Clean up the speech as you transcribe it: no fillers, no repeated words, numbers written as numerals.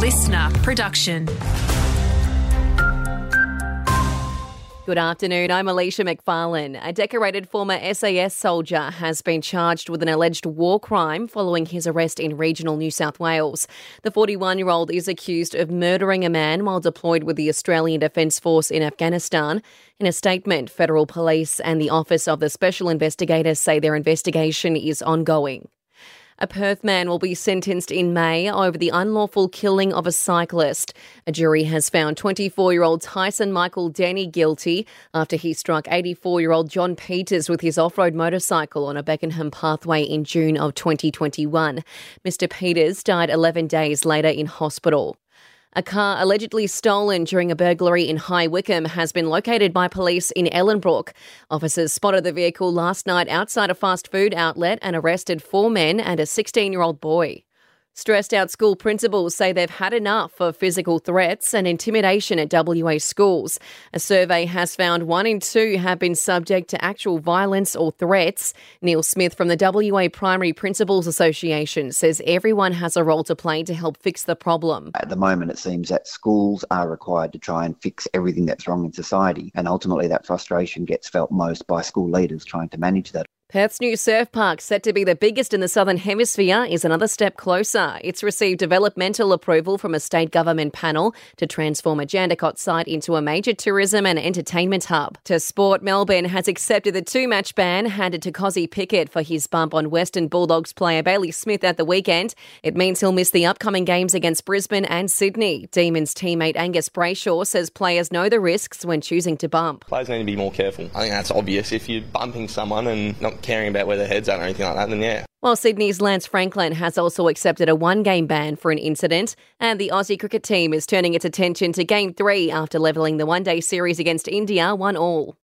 listener production. Good afternoon, I'm Alicia McFarlane. A decorated former SAS soldier has been charged with an alleged war crime following his arrest in regional New South Wales. The 41-year-old is accused of murdering a man while deployed with the Australian Defence Force in Afghanistan. In a statement, Federal Police and the Office of the Special Investigator say their investigation is ongoing. A Perth man will be sentenced in May over the unlawful killing of a cyclist. A jury has found 24-year-old Tyson Michael Denny guilty after he struck 84-year-old John Peters with his off-road motorcycle on a Beckenham pathway in June of 2021. Mr. Peters died 11 days later in hospital. A car allegedly stolen during a burglary in High Wycombe has been located by police in Ellenbrook. Officers spotted the vehicle last night outside a fast food outlet and arrested 4 men and a 16-year-old boy. Stressed out school principals say they've had enough of physical threats and intimidation at WA schools. A survey has found 1 in 2 have been subject to actual violence or threats. Neil Smith from the WA Primary Principals Association says everyone has a role to play to help fix the problem. At the moment, it seems that schools are required to try and fix everything that's wrong in society, and ultimately that frustration gets felt most by school leaders trying to manage that. Perth's new surf park, set to be the biggest in the Southern Hemisphere, is another step closer. It's received developmental approval from a state government panel to transform a Jandakot site into a major tourism and entertainment hub. To sport, Melbourne has accepted the 2-match ban handed to Cozzy Pickett for his bump on Western Bulldogs player Bailey Smith at the weekend. It means he'll miss the upcoming games against Brisbane and Sydney. Demons teammate Angus Brayshaw says players know the risks when choosing to bump. Players need to be more careful. I think that's obvious. If you're bumping someone and not caring about where their head's at or anything like that, then yeah. While Sydney's Lance Franklin has also accepted a 1-game ban for an incident, and the Aussie cricket team is turning its attention to Game 3 after levelling the one-day series against India 1-1.